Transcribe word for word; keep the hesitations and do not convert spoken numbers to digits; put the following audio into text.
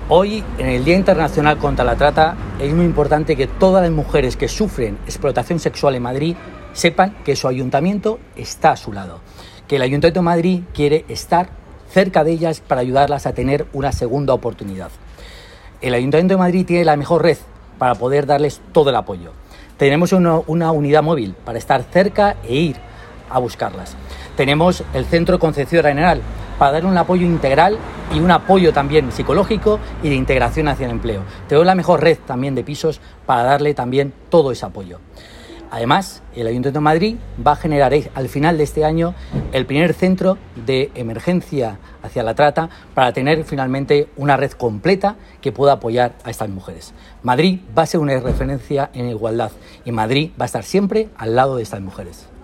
Hoy, en el Día Internacional contra la Trata, es muy importante que todas las mujeres que sufren explotación sexual en Madrid sepan que su ayuntamiento está a su lado, que el Ayuntamiento de Madrid quiere estar cerca de ellas para ayudarlas a tener una segunda oportunidad. El Ayuntamiento de Madrid tiene la mejor red para poder darles todo el apoyo. Tenemos una, una unidad móvil para estar cerca e ir a buscarlas. Tenemos el Centro de Concepción Arenal para dar un apoyo integral y un apoyo también psicológico y de integración hacia el empleo. Tenemos la mejor red también de pisos para darle también todo ese apoyo. Además, el Ayuntamiento de Madrid va a generar al final de este año el primer centro de emergencia hacia la trata para tener finalmente una red completa que pueda apoyar a estas mujeres. Madrid va a ser una referencia en igualdad y Madrid va a estar siempre al lado de estas mujeres.